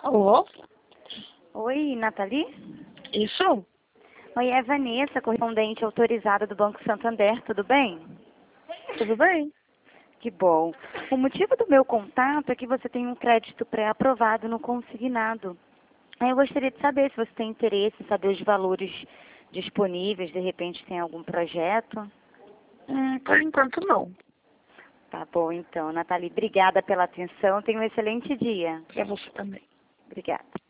Alô? Oi, Nathalie? Isso? Oi, é Vanessa, correspondente autorizada do Banco Santander, tudo bem? Tudo bem? Que bom. O motivo do meu contato é que você tem um crédito pré-aprovado no consignado. Aí eu gostaria de saber se você tem interesse em saber os valores disponíveis, de repente tem algum projeto. Por enquanto não. Tá bom, então. Nathalie, obrigada pela atenção. Tenha um excelente dia. Pra você também. Obrigada.